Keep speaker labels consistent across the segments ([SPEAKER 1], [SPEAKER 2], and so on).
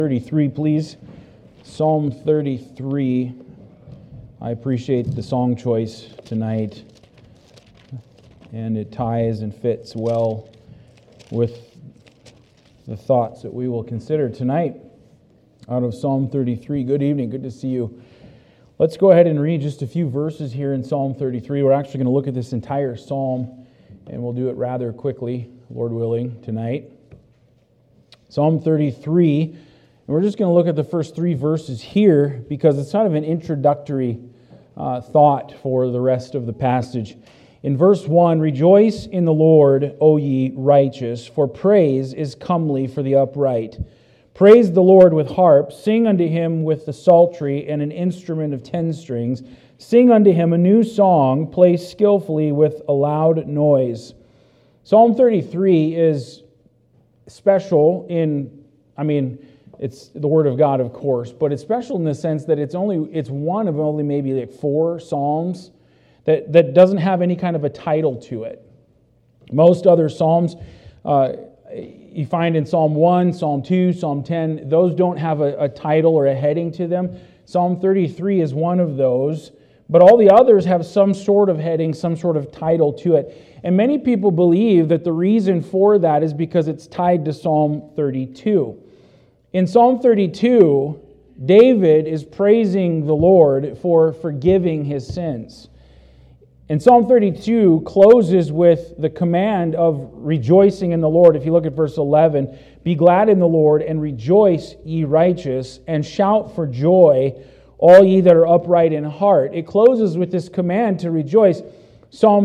[SPEAKER 1] 33, please. Psalm 33. I appreciate the song choice tonight, and it ties and fits well with the thoughts that we will consider tonight out of Psalm 33. Good evening. Good to see you. Let's go ahead and read just a few verses here in Psalm 33. We're actually going to look at this entire psalm, and we'll do it rather quickly, Lord willing, tonight. Psalm 33, and we're just going to look at the first three verses here because it's kind of an introductory thought for the rest of the passage. In verse 1, "Rejoice in the Lord, O ye righteous, for praise is comely for the upright. Praise the Lord with harp, sing unto him with the psaltery and an instrument of 10 strings. Sing unto him a new song, play skillfully with a loud noise." Psalm 33 is special it's the Word of God, of course, but it's special in the sense that it's one of only maybe like 4 psalms that doesn't have any kind of a title to it. Most other psalms you find in Psalm 1, Psalm 2, Psalm 10, those don't have a title or a heading to them. Psalm 33 is one of those, but all the others have some sort of heading, some sort of title to it. And many people believe that the reason for that is because it's tied to Psalm 32. In Psalm 32, David is praising the Lord for forgiving his sins. And Psalm 32 closes with the command of rejoicing in the Lord. If you look at verse 11, "Be glad in the Lord and rejoice, ye righteous, and shout for joy, all ye that are upright in heart." It closes with this command to rejoice. Psalm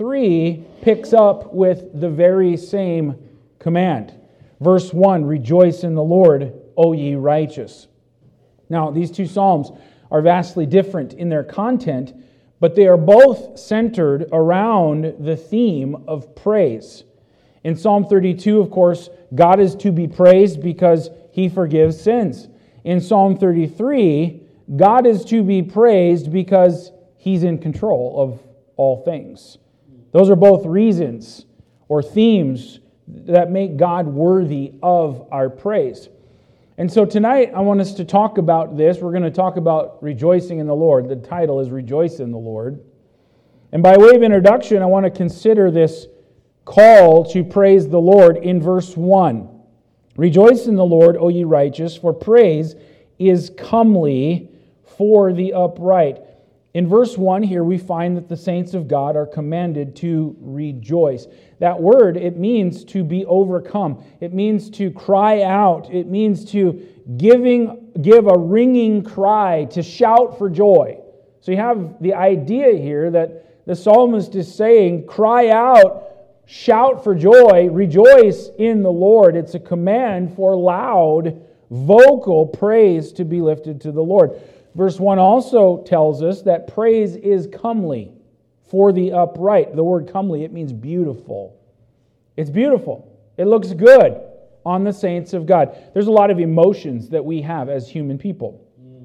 [SPEAKER 1] 33 picks up with the very same command. Verse 1, "Rejoice in the Lord, O ye righteous." Now, these two psalms are vastly different in their content, but they are both centered around the theme of praise. In Psalm 32, of course, God is to be praised because He forgives sins. In Psalm 33, God is to be praised because He's in control of all things. Those are both reasons or themes that make God worthy of our praise. And so tonight I want us to talk about this. We're going to talk about rejoicing in the Lord. The title is Rejoice in the Lord. And by way of introduction, I want to consider this call to praise the Lord in verse 1. "Rejoice in the Lord, O ye righteous, for praise is comely for the upright." In verse 1 here, we find that the saints of God are commanded to rejoice. That word, it means to be overcome. It means to cry out. It means to give a ringing cry, to shout for joy. So you have the idea here that the psalmist is saying, cry out, shout for joy, rejoice in the Lord. It's a command for loud, vocal praise to be lifted to the Lord. Verse 1 also tells us that praise is comely for the upright. The word comely, it means beautiful. It's beautiful. It looks good on the saints of God. There's a lot of emotions that we have as human people.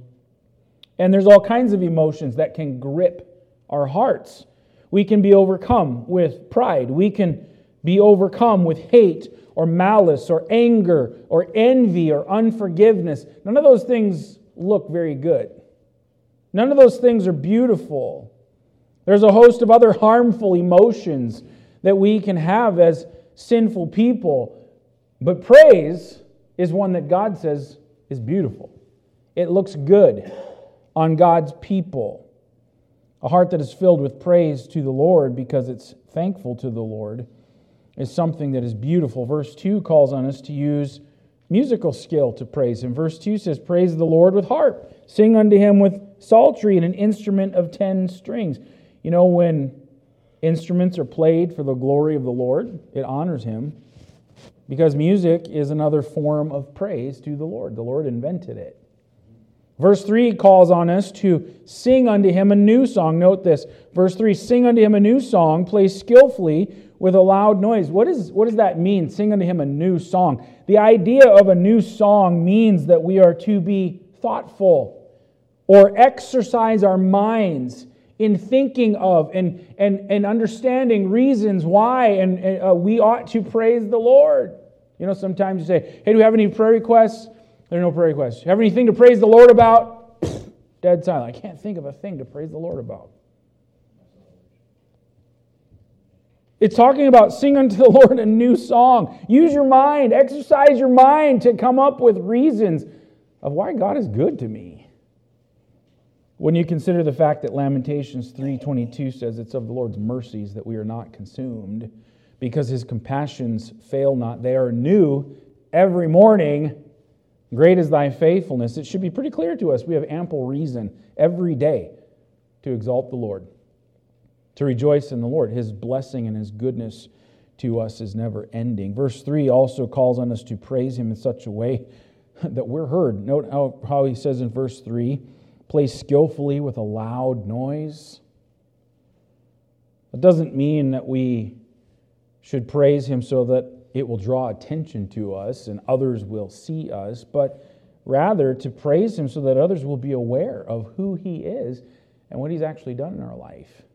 [SPEAKER 1] And there's all kinds of emotions that can grip our hearts. We can be overcome with pride. We can be overcome with hate or malice or anger or envy or unforgiveness. None of those things look very good. None of those things are beautiful. There's a host of other harmful emotions that we can have as sinful people. But praise is one that God says is beautiful. It looks good on God's people. A heart that is filled with praise to the Lord because it's thankful to the Lord is something that is beautiful. Verse 2 calls on us to use musical skill to praise Him. Verse 2 says, "Praise the Lord with harp. Sing unto Him with psaltery and an instrument of 10 strings." You know, when instruments are played for the glory of the Lord, it honors Him because music is another form of praise to the Lord. The Lord invented it. Verse 3 calls on us to sing unto Him a new song. Note this. Verse 3, "Sing unto Him a new song, play skillfully with a loud noise." What does that mean? Sing unto Him a new song. The idea of a new song means that we are to be thoughtful or exercise our minds in thinking of and understanding reasons why and we ought to praise the Lord. You know, sometimes you say, "Hey, do we have any prayer requests?" There are no prayer requests. Have anything to praise the Lord about? Dead silent. I can't think of a thing to praise the Lord about. It's talking about sing unto the Lord a new song. Use your mind. Exercise your mind to come up with reasons of why God is good to me. When you consider the fact that Lamentations 3:22 says it's of the Lord's mercies that we are not consumed, because His compassions fail not. They are new every morning. Great is thy faithfulness. It should be pretty clear to us we have ample reason every day to exalt the Lord, to rejoice in the Lord. His blessing and His goodness to us is never ending. Verse 3 also calls on us to praise Him in such a way that we're heard. Note how he says in verse 3, play skillfully with a loud noise. That doesn't mean that we should praise Him so that it will draw attention to us and others will see us, but rather to praise Him so that others will be aware of who He is and what He's actually done in our life.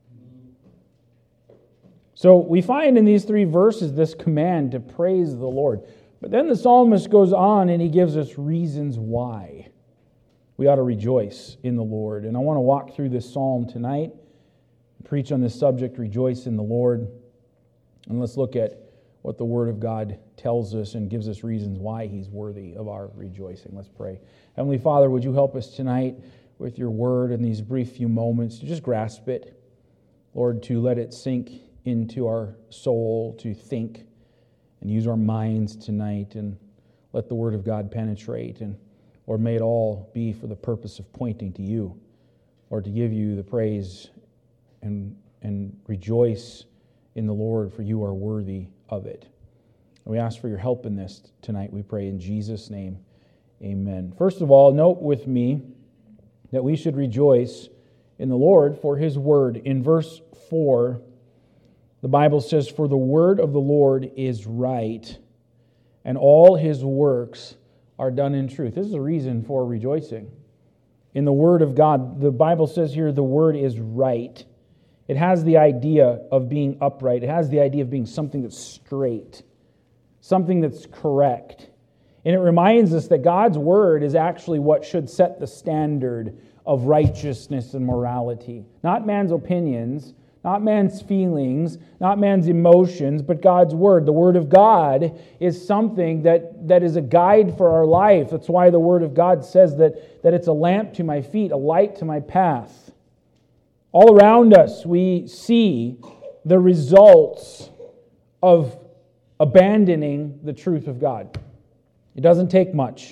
[SPEAKER 1] So we find in these 3 verses this command to praise the Lord. But then the psalmist goes on and he gives us reasons why we ought to rejoice in the Lord. And I want to walk through this psalm tonight, preach on this subject, rejoice in the Lord. And let's look at what the Word of God tells us and gives us reasons why He's worthy of our rejoicing. Let's pray. Heavenly Father, would You help us tonight with Your Word in these brief few moments to just grasp it, Lord, to let it sink into our soul, to think and use our minds tonight, and let the Word of God penetrate, and Lord, may it all be for the purpose of pointing to You, or to give You the praise and rejoice in the Lord, for You are worthy of it. And we ask for Your help in this tonight, we pray in Jesus' name. Amen. First of all, note with me that we should rejoice in the Lord for His Word. In verse 4, the Bible says, for the word of the Lord is right, and all His works are done in truth. This is a reason for rejoicing. In the Word of God, the Bible says here the Word is right. It has the idea of being upright. It has the idea of being something that's straight, something that's correct. And it reminds us that God's Word is actually what should set the standard of righteousness and morality. Not man's opinions, not man's feelings, not man's emotions, but God's Word. The Word of God is something that is a guide for our life. That's why the Word of God says that it's a lamp to my feet, a light to my path. All around us, we see the results of abandoning the truth of God. It doesn't take much.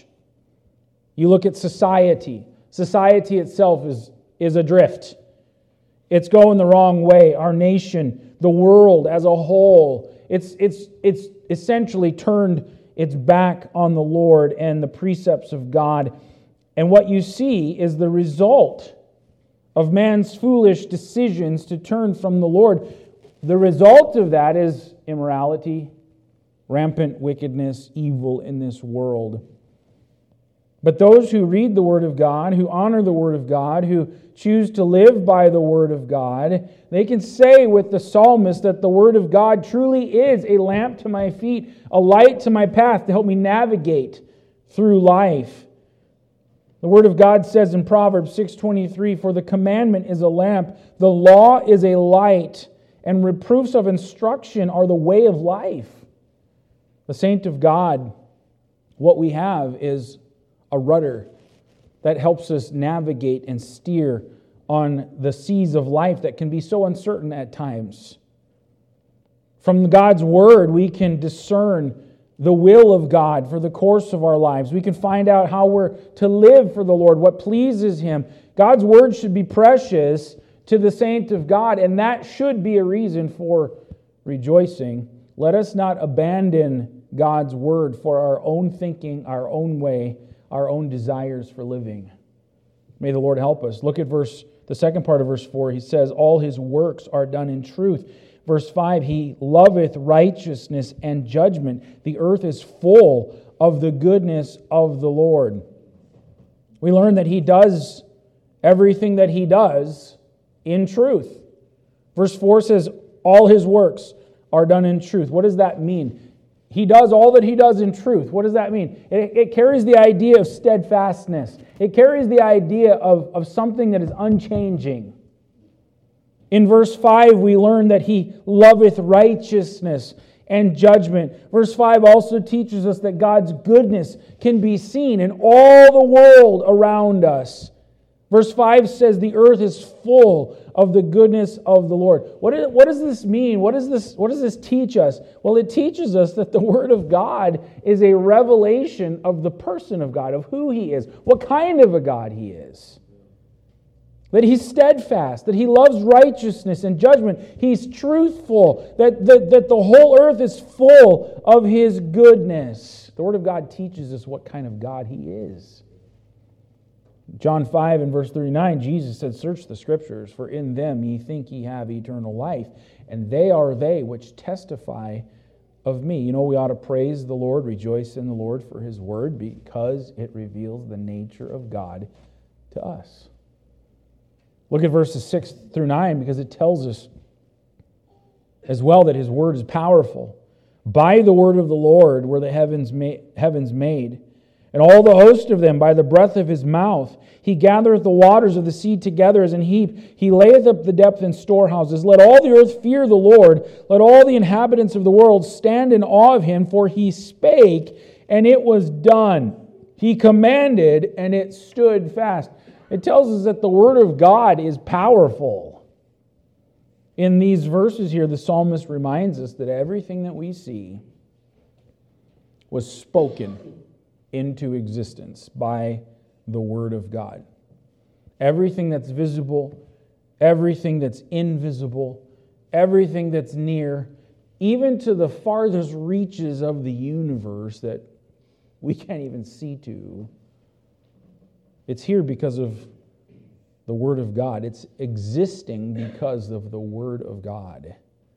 [SPEAKER 1] You look at society. Society itself is adrift. It's going the wrong way. Our nation, the world as a whole, it's essentially turned its back on the Lord and the precepts of God. And what you see is the result of man's foolish decisions to turn from the Lord. The result of that is immorality, rampant wickedness, evil in this world. But those who read the Word of God, who honor the Word of God, who choose to live by the Word of God, they can say with the psalmist that the Word of God truly is a lamp to my feet, a light to my path to help me navigate through life. The Word of God says in Proverbs 6:23, for the commandment is a lamp, the law is a light, and reproofs of instruction are the way of life. The saint of God, what we have is a rudder that helps us navigate and steer on the seas of life that can be so uncertain at times. From God's Word, we can discern the will of God for the course of our lives. We can find out how we're to live for the Lord, what pleases Him. God's Word should be precious to the saint of God, and that should be a reason for rejoicing. Let us not abandon God's Word for our own thinking, our own way, our own desires for living. May the Lord help us. Look at the second part of verse 4. He says, all His works are done in truth. Verse 5, He loveth righteousness and judgment. The earth is full of the goodness of the Lord. We learn that He does everything that He does in truth. Verse 4 says, all His works are done in truth. What does that mean? He does all that He does in truth. What does that mean? It carries the idea of steadfastness. It carries the idea of something that is unchanging. In verse 5, we learn that He loveth righteousness and judgment. Verse 5 also teaches us that God's goodness can be seen in all the world around us. Verse 5 says the earth is full of the goodness of the Lord. What does this mean? What does this teach us? Well, it teaches us that the Word of God is a revelation of the person of God, of who He is, what kind of a God He is. That He's steadfast, that He loves righteousness and judgment. He's truthful, that the whole earth is full of His goodness. The Word of God teaches us what kind of God He is. John 5 and verse 39, Jesus said, "Search the Scriptures, for in them ye think ye have eternal life, and they are they which testify of me." You know, we ought to praise the Lord, rejoice in the Lord for His Word, because it reveals the nature of God to us. Look at verses 6 through 9, because it tells us as well that His Word is powerful. "By the word of the Lord were the heavens made, and all the host of them by the breath of His mouth. He gathereth the waters of the sea together as an heap. He layeth up the depth in storehouses. Let all the earth fear the Lord. Let all the inhabitants of the world stand in awe of Him. For He spake, and it was done. He commanded, and it stood fast." It tells us that the Word of God is powerful. In these verses here, the psalmist reminds us that everything that we see was spoken into existence by the Word of God. Everything that's visible, everything that's invisible, everything that's near, even to the farthest reaches of the universe that we can't even see to, it's here because of the Word of God. It's existing because of the Word of God.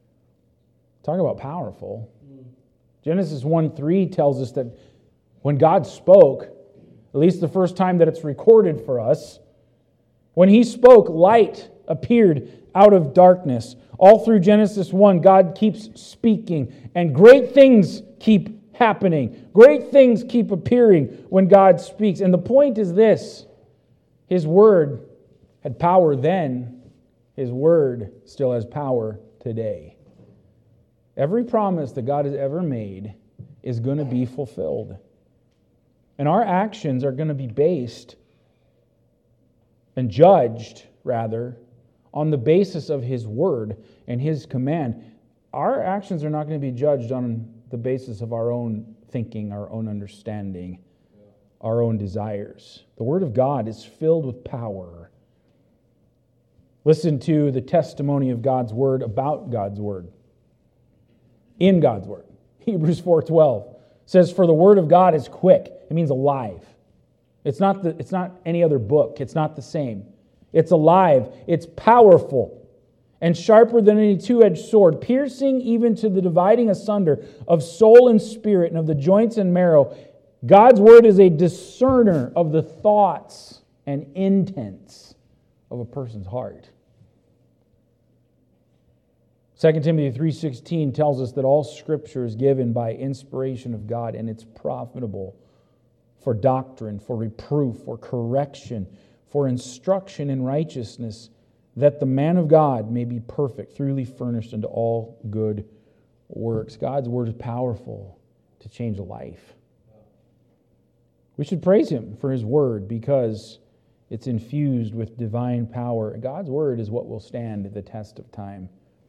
[SPEAKER 1] Talk about powerful. Genesis 1:3 tells us that when God spoke, at least the first time that it's recorded for us, when He spoke, light appeared out of darkness. All through Genesis 1, God keeps speaking, and great things keep happening. Great things keep appearing when God speaks. And the point is this: His Word had power then. His Word still has power today. Every promise that God has ever made is going to be fulfilled. And our actions are going to be based and judged, rather, on the basis of His Word and His command. Our actions are not going to be judged on the basis of our own thinking, our own understanding, our own desires. The Word of God is filled with power. Listen to the testimony of God's Word about God's Word. In God's Word. Hebrews 4:12 says, "For the Word of God is quick." It means alive. It's not any other book. It's not the same. It's alive. It's powerful and sharper than any two-edged sword, piercing even to the dividing asunder of soul and spirit and of the joints and marrow. God's Word is a discerner of the thoughts and intents of a person's heart. 2 Timothy 3:16 tells us that all Scripture is given by inspiration of God, and it's profitable for doctrine, for reproof, for correction, for instruction in righteousness, that the man of God may be perfect, truly furnished unto all good works. God's Word is powerful to change a life. We should praise Him for His Word because it's infused with divine power. God's Word is what will stand the test of time.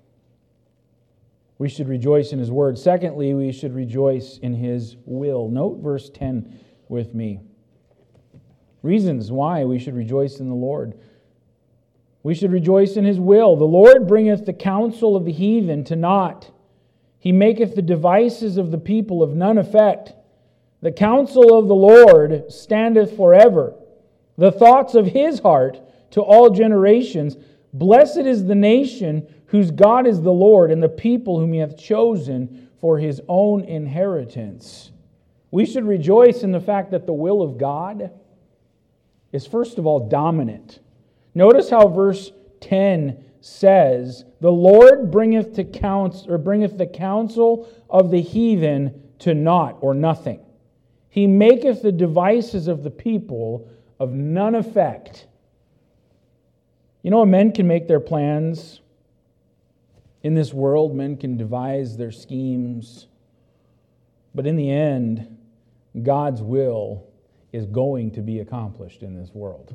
[SPEAKER 1] We should rejoice in His Word. Secondly, we should rejoice in His will. Note verse 10 with me. Reasons why we should rejoice in the Lord. We should rejoice in His will. The Lord bringeth the counsel of the heathen to naught. He maketh the devices of the people of none effect. The counsel of the Lord standeth forever. The thoughts of His heart to all generations. Blessed is the nation whose God is the Lord, and the people whom He hath chosen for His own inheritance. We should rejoice in the fact that the will of God is first of all dominant. Notice how verse 10 says, "The Lord bringeth the counsel of the heathen to naught or nothing. He maketh the devices of the people of none effect. You know, men can make their plans in this world. Men can devise their schemes. But in the end, God's will is going to be accomplished in this world.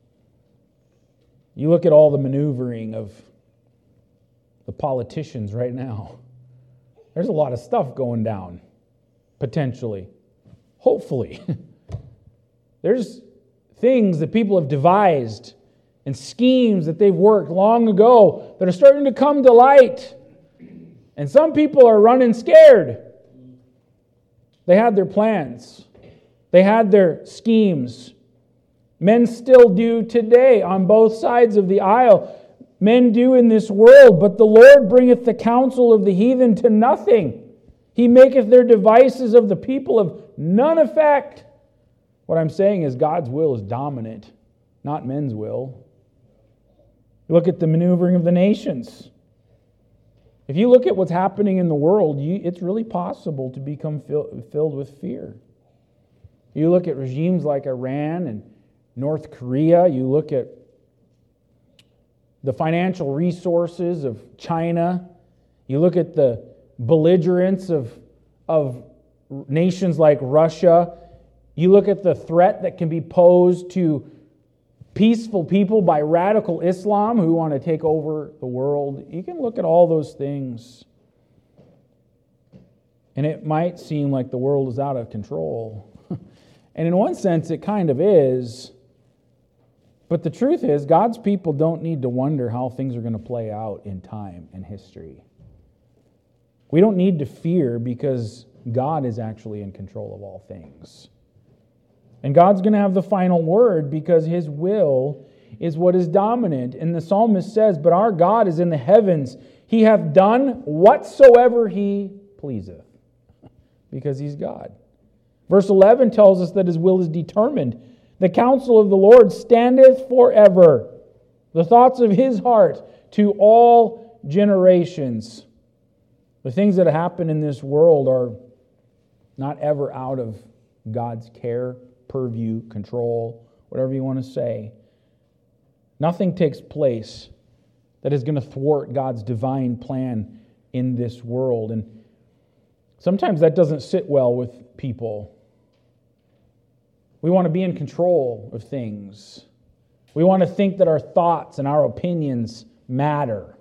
[SPEAKER 1] You look at all the maneuvering of the politicians right now. There's a lot of stuff going down, potentially. Hopefully. There's things that people have devised and schemes that they've worked long ago that are starting to come to light. And some people are running scared. They had their plans. They had their schemes. Men still do today on both sides of the aisle. Men do in this world, but the Lord bringeth the counsel of the heathen to nothing. He maketh their devices of the people of none effect. What I'm saying is God's will is dominant, not men's will. Look at the maneuvering of the nations. If you look at what's happening in the world, it's really possible to become filled with fear. You look at regimes like Iran and North Korea. You look at the financial resources of China. You look at the belligerence of nations like Russia. You look at the threat that can be posed to peaceful people by radical Islam who want to take over the world. You can look at all those things, and it might seem like the world is out of control. And in one sense, it kind of is. But the truth is, God's people don't need to wonder how things are going to play out in time and history. We don't need to fear because God is actually in control of all things. And God's going to have the final word because His will is what is dominant. And the psalmist says, "But our God is in the heavens. He hath done whatsoever He pleaseth." Because He's God. Verse 11 tells us that His will is determined. The counsel of the Lord standeth forever, the thoughts of His heart to all generations. The things that happen in this world are not ever out of God's care, purview, control, whatever you want to say. Nothing takes place that is going to thwart God's divine plan in this world. And sometimes that doesn't sit well with people. We want to be in control of things. We want to think that our thoughts and our opinions matter.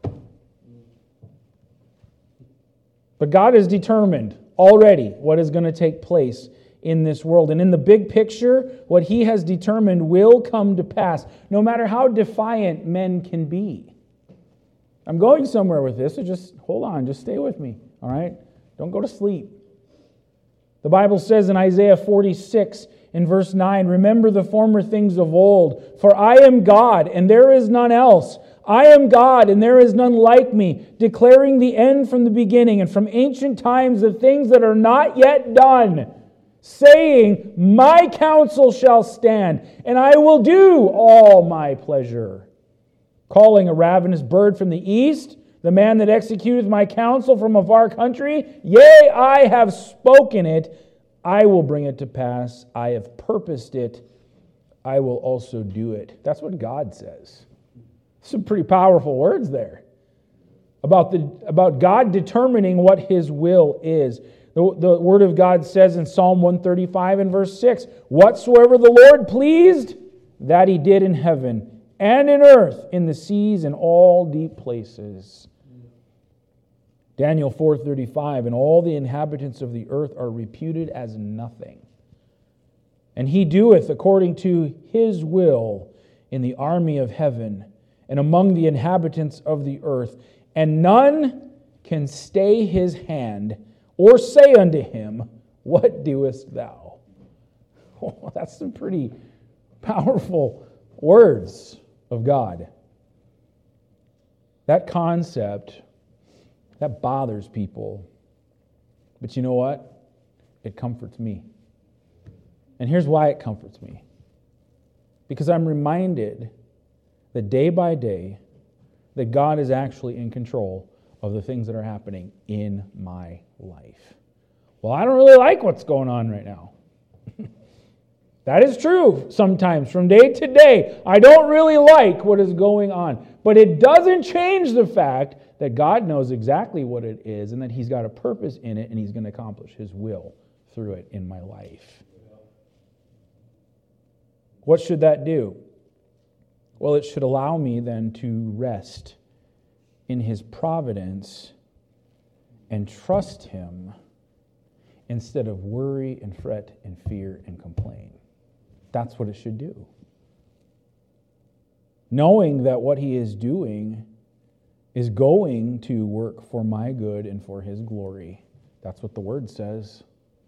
[SPEAKER 1] But God has determined already what is going to take place in this world. And in the big picture, what He has determined will come to pass, no matter how defiant men can be. I'm going somewhere with this, so just hold on, just stay with me, all right? Don't go to sleep. The Bible says in Isaiah 46, in verse 9, "Remember the former things of old, for I am God, and there is none else. I am God, and there is none like me, declaring the end from the beginning, and from ancient times the things that are not yet done, saying, My counsel shall stand, and I will do all my pleasure. Calling a ravenous bird from the east, the man that executeth my counsel from a far country, yea, I have spoken it, I will bring it to pass. I have purposed it. I will also do it." That's what God says. Some pretty powerful words there about God determining what His will is. The Word of God says in Psalm 135 and verse 6, "Whatsoever the Lord pleased, that He did in heaven and in earth, in the seas and all deep places." Daniel 4:35, "And all the inhabitants of the earth are reputed as nothing. And He doeth according to His will in the army of heaven and among the inhabitants of the earth. And none can stay His hand or say unto Him, What doest thou?" Oh, that's some pretty powerful words of God. That concept, that bothers people. But you know what? It comforts me. And here's why it comforts me. Because I'm reminded that day by day, that God is actually in control of the things that are happening in my life. Well, I don't really like what's going on right now. That is true sometimes, from day to day. I don't really like what is going on. But it doesn't change the fact that God knows exactly what it is and that He's got a purpose in it and He's going to accomplish His will through it in my life. What should that do? Well, it should allow me then to rest in His providence and trust Him instead of worry and fret and fear and complain. That's what it should do. Knowing that what He is doing is going to work for my good and for His glory. That's what the Word says.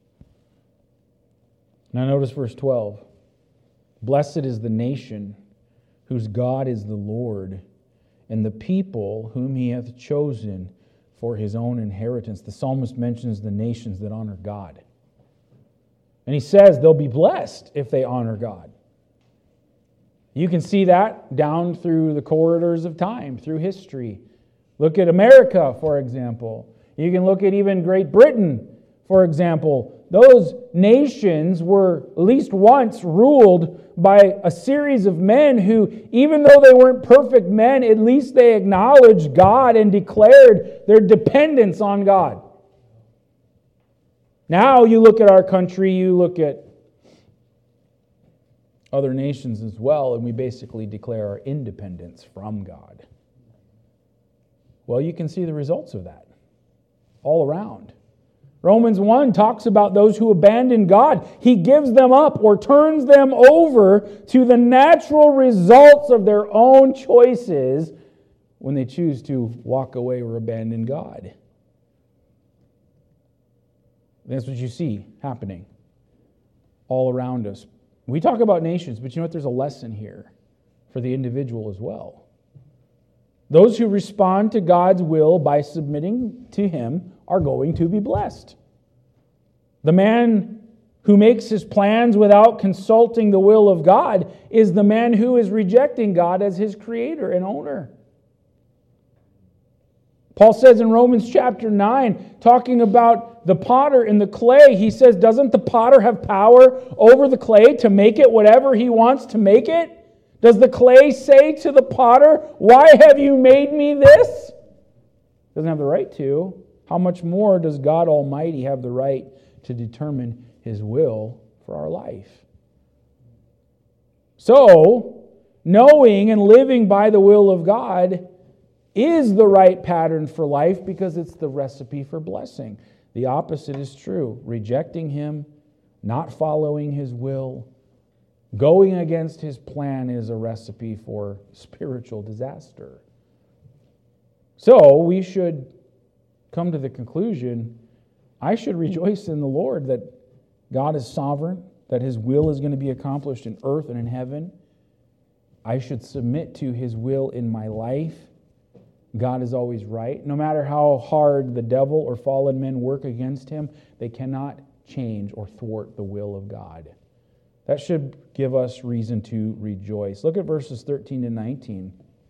[SPEAKER 1] Now notice verse 12. Blessed is the nation whose God is the Lord, and the people whom He hath chosen for His own inheritance. The psalmist mentions the nations that honor God. And he says they'll be blessed if they honor God. You can see that down through the corridors of time, through history. Look at America, for example. You can look at even Great Britain, for example. Those nations were at least once ruled by a series of men who, even though they weren't perfect men, at least they acknowledged God and declared their dependence on God. Now you look at our country, you look at other nations as well, and we basically declare our independence from God. Well, you can see the results of that all around. Romans 1 talks about those who abandon God. He gives them up or turns them over to the natural results of their own choices when they choose to walk away or abandon God. That's what you see happening all around us. We talk about nations, but you know what? There's a lesson here for the individual as well. Those who respond to God's will by submitting to Him are going to be blessed. The man who makes his plans without consulting the will of God is the man who is rejecting God as his creator and owner. Paul says in Romans chapter 9, talking about the potter and the clay, he says, doesn't the potter have power over the clay to make it whatever he wants to make it? Does the clay say to the potter, why have you made me this? Doesn't have the right to. How much more does God Almighty have the right to determine His will for our life? So, knowing and living by the will of God is the right pattern for life because it's the recipe for blessing. The opposite is true. Rejecting Him, not following His will, going against His plan is a recipe for spiritual disaster. So we should come to the conclusion, I should rejoice in the Lord that God is sovereign, that His will is going to be accomplished in earth and in heaven. I should submit to His will in my life. God is always right. No matter how hard the devil or fallen men work against Him, they cannot change or thwart the will of God. That should give us reason to rejoice. Look at verses 13 to 19.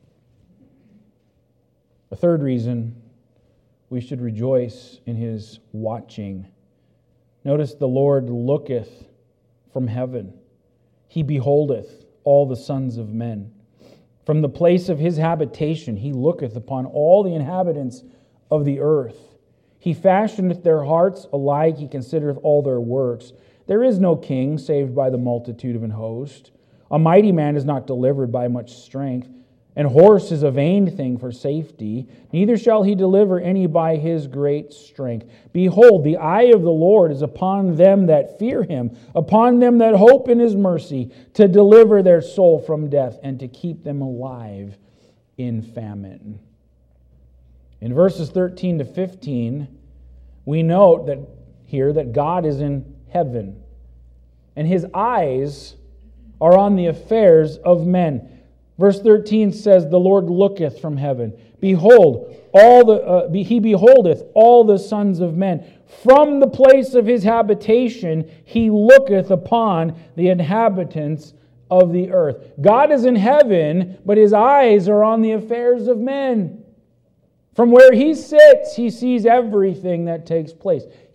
[SPEAKER 1] A third reason we should rejoice in His watching. Notice the Lord looketh from heaven. He beholdeth all the sons of men. From the place of His habitation He looketh upon all the inhabitants of the earth. He fashioneth their hearts alike. He considereth all their works. There is no king saved by the multitude of an host. A mighty man is not delivered by much strength. And horse is a vain thing for safety. Neither shall he deliver any by his great strength. Behold, the eye of the Lord is upon them that fear Him, upon them that hope in His mercy, to deliver their soul from death and to keep them alive in famine. In verses 13 to 15, we note that here that God is in heaven, and His eyes are on the affairs of men. Verse 13 says, the Lord looketh from heaven. Behold, He beholdeth all the sons of men. From the place of His habitation He looketh upon the inhabitants of the earth. God is in heaven, but His eyes are on the affairs of men. From where He sits, He sees everything that takes place.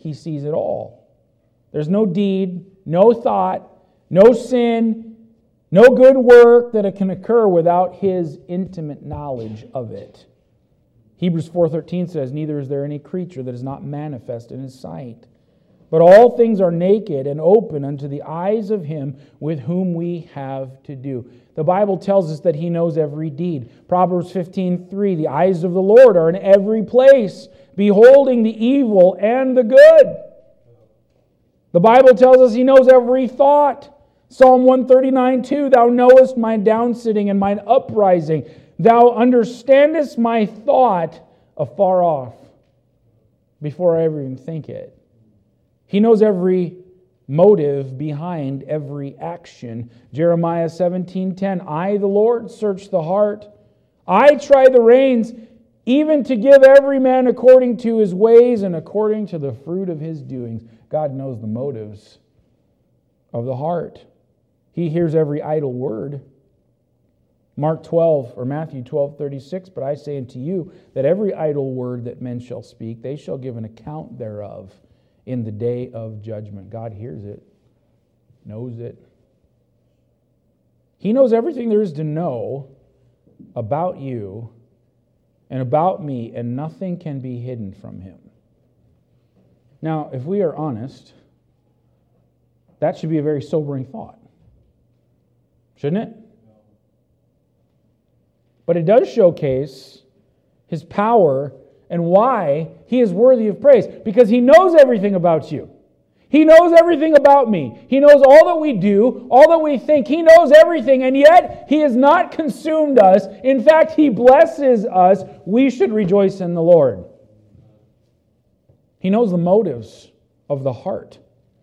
[SPEAKER 1] He sees it all. There's no deed, no thought, no sin, no good work that it can occur without His intimate knowledge of it. Hebrews 4:13 says, "Neither is there any creature that is not manifest in His sight. But all things are naked and open unto the eyes of Him with whom we have to do." The Bible tells us that He knows every deed. Proverbs 15:3, "The eyes of the Lord are in every place, beholding the evil and the good." The Bible tells us He knows every thought. Psalm 139:2, "Thou knowest my downsitting and mine uprising. Thou understandest my thought afar off, before I ever even think it." He knows every motive behind every action. Jeremiah 17:10, "I, the Lord, search the heart. I try the reins, even to give every man according to his ways and according to the fruit of his doings." God knows the motives of the heart. He hears every idle word. Matthew 12:36, "But I say unto you that every idle word that men shall speak, they shall give an account thereof in the day of judgment." God hears it, knows it. He knows everything there is to know about you and about me, and nothing can be hidden from Him. Now, if we are honest, that should be a very sobering thought, shouldn't it? But it does showcase His power and why He is worthy of praise. Because He knows everything about you. He knows everything about me. He knows all that we do, all that we think. He knows everything, and yet He has not consumed us. In fact, He blesses us. We should rejoice in the Lord. He knows the motives of the heart.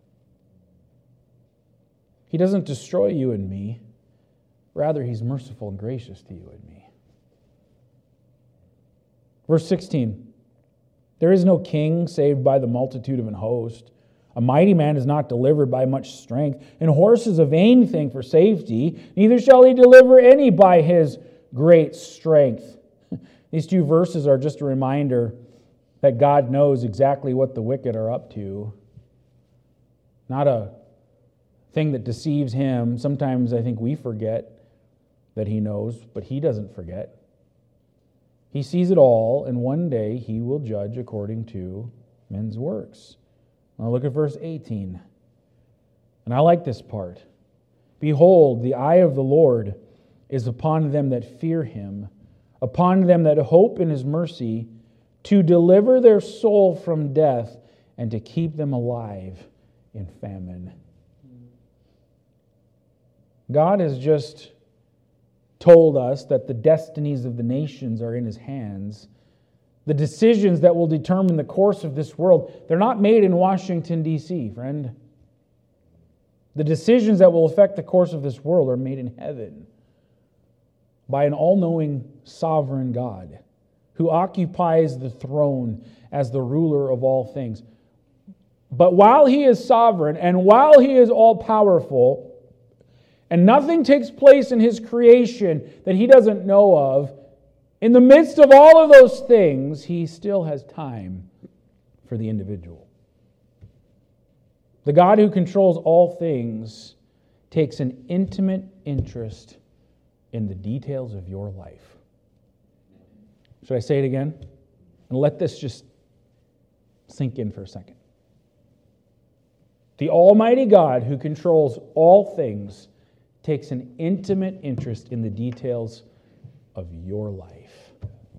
[SPEAKER 1] He doesn't destroy you and me. Rather, He's merciful and gracious to you and me. Verse 16, "There is no king saved by the multitude of an host. A mighty man is not delivered by much strength. And horse is a vain thing for safety. Neither shall he deliver any by his great strength." These two verses are just a reminder that God knows exactly what the wicked are up to. Not a thing that deceives Him. Sometimes I think we forget that He knows, but He doesn't forget. He sees it all, and one day He will judge according to men's works. Now look at verse 18. And I like this part. "Behold, the eye of the Lord is upon them that fear Him, upon them that hope in His mercy, to deliver their soul from death and to keep them alive in famine." God has just told us that the destinies of the nations are in His hands. The decisions that will determine the course of this world, they're not made in Washington, D.C., friend. The decisions that will affect the course of this world are made in heaven by an all-knowing sovereign God who occupies the throne as the ruler of all things. But while He is sovereign and while He is all-powerful, and nothing takes place in His creation that He doesn't know of, in the midst of all of those things, He still has time for the individual. The God who controls all things takes an intimate interest in the details of your life. Should I say it again? And let this just sink in for a second. The Almighty God who controls all things takes an intimate interest in the details of your life.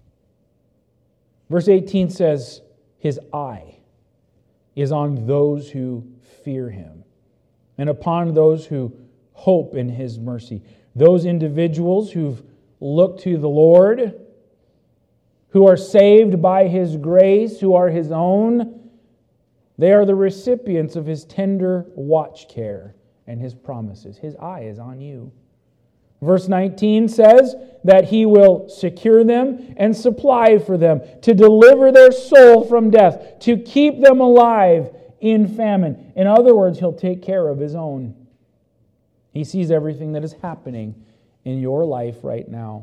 [SPEAKER 1] Verse 18 says, "His eye is on those who fear Him, and upon those who hope in His mercy." Those individuals who've looked to the Lord, who are saved by His grace, who are His own, they are the recipients of His tender watch care and His promises. His eye is on you. Verse 19 says that He will secure them and supply for them, to deliver their soul from death, to keep them alive in famine. In other words, He'll take care of His own. He sees everything that is happening in your life right now.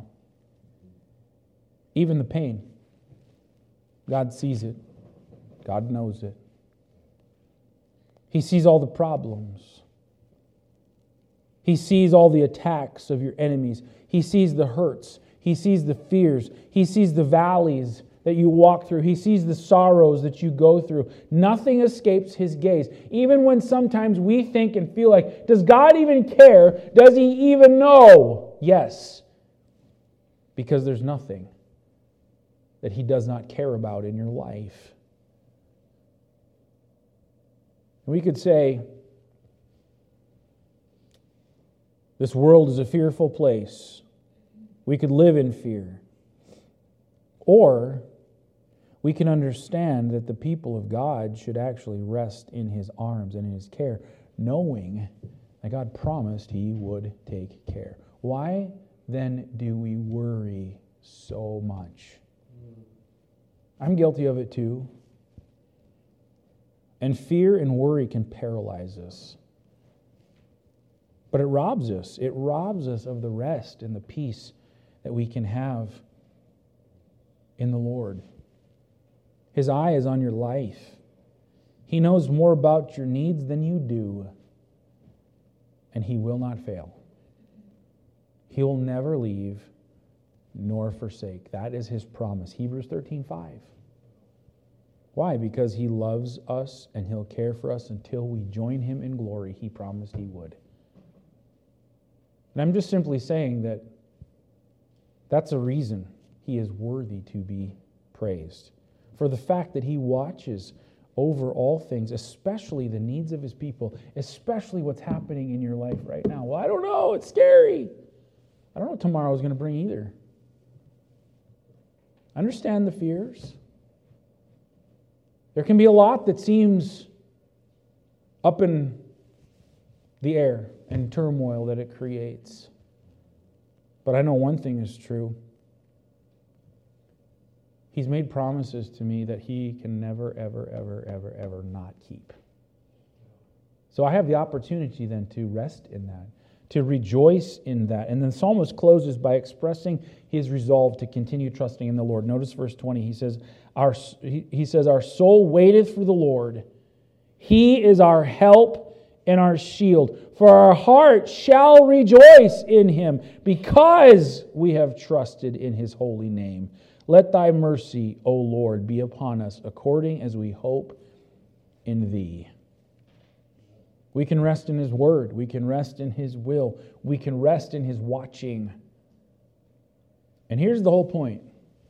[SPEAKER 1] Even the pain. God sees it. God knows it. He sees all the problems. He sees all the attacks of your enemies. He sees the hurts. He sees the fears. He sees the valleys that you walk through. He sees the sorrows that you go through. Nothing escapes His gaze. Even when sometimes we think and feel like, does God even care? Does He even know? Yes. Because there's nothing that He does not care about in your life. We could say, this world is a fearful place. We could live in fear. Or we can understand that the people of God should actually rest in His arms and in His care, knowing that God promised He would take care. Why then do we worry so much? I'm guilty of it too. And fear and worry can paralyze us. But it robs us. It robs us of the rest and the peace that we can have in the Lord. His eye is on your life. He knows more about your needs than you do. And He will not fail. He will never leave nor forsake. That is His promise. Hebrews 13:5. Why? Because He loves us and He'll care for us until we join Him in glory. He promised He would. And I'm just simply saying that that's a reason He is worthy to be praised. For the fact that He watches over all things, especially the needs of His people, especially what's happening in your life right now. Well, I don't know. It's scary. I don't know what tomorrow is going to bring either. Understand the fears. There can be a lot that seems up in the air and turmoil that it creates. But I know one thing is true. He's made promises to me that He can never, ever, ever, ever, ever not keep. So I have the opportunity then to rest in that, to rejoice in that. And then the psalmist closes by expressing his resolve to continue trusting in the Lord. Notice verse 20. He says, our soul waiteth for the Lord. He is our help and our shield. For our heart shall rejoice in Him, because we have trusted in His holy name. Let Thy mercy, O Lord, be upon us, according as we hope in Thee. We can rest in His word. We can rest in His will. We can rest in His watching. And here's the whole point.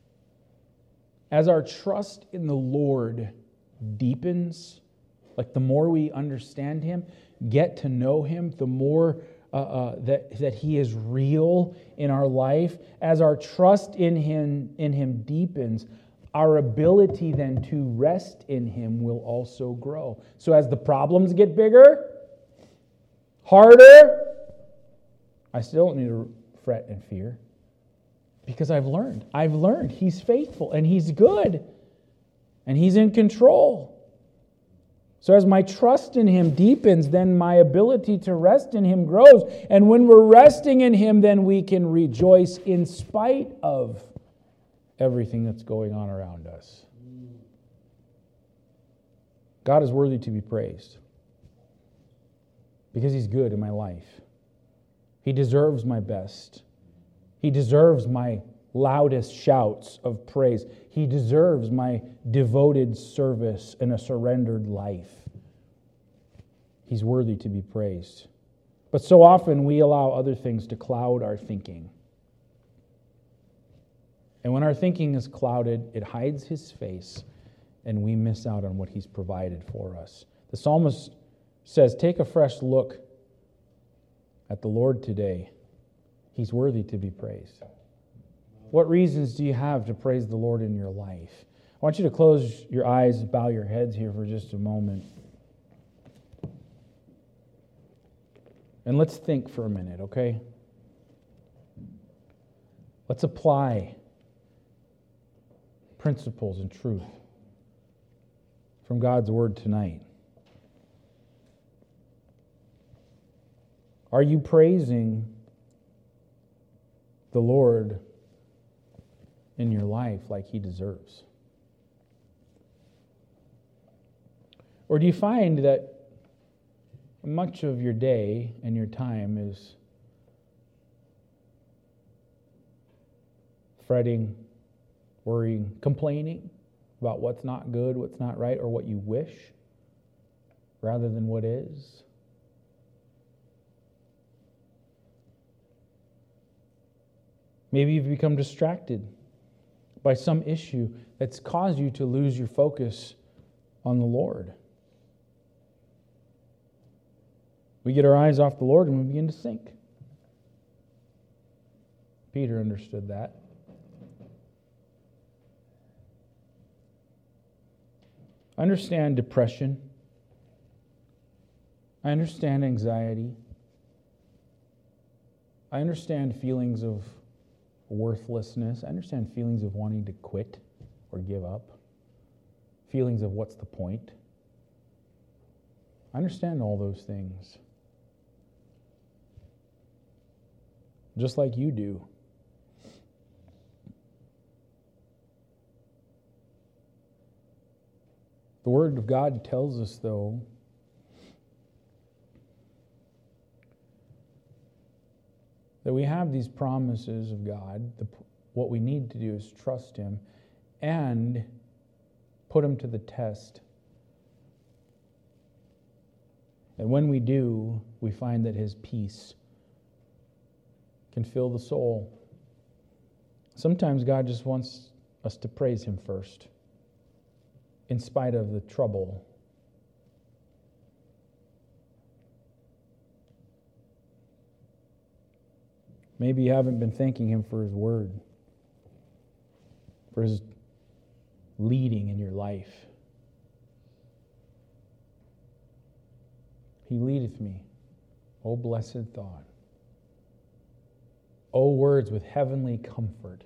[SPEAKER 1] As our trust in the Lord deepens, like the more we understand Him, get to know Him, the more that He is real in our life, as our trust in Him deepens, our ability then to rest in Him will also grow. So as the problems get bigger, harder, I still don't need to fret and fear, because I've learned He's faithful and He's good and He's in control. So as my trust in Him deepens, then my ability to rest in Him grows. And when we're resting in Him, then we can rejoice in spite of everything that's going on around us. God is worthy to be praised because He's good in my life. He deserves my best. He deserves my loudest shouts of praise. He deserves my devoted service and a surrendered life. He's worthy to be praised. But so often we allow other things to cloud our thinking. And when our thinking is clouded, it hides His face, and we miss out on what He's provided for us. The psalmist says, take a fresh look at the Lord today. He's worthy to be praised. What reasons do you have to praise the Lord in your life? I want you to close your eyes, bow your heads here for just a moment. And let's think for a minute, okay? Let's apply principles and truth from God's Word tonight. Are you praising the Lord in your life like He deserves? Or do you find that much of your day and your time is fretting, worrying, complaining about what's not good, what's not right, or what you wish, rather than what is. Maybe you've become distracted by some issue that's caused you to lose your focus on the Lord. We get our eyes off the Lord and we begin to sink. Peter understood that. I understand depression. I understand anxiety. I understand feelings of worthlessness. I understand feelings of wanting to quit or give up. Feelings of what's the point. I understand all those things. Just like you do. The Word of God tells us, though, that we have these promises of God. What we need to do is trust Him and put Him to the test. And when we do, we find that His peace can fill the soul. Sometimes God just wants us to praise Him first, in spite of the trouble. Maybe you haven't been thanking Him for His word, for His leading in your life. He leadeth me. O blessed thought. O words with heavenly comfort.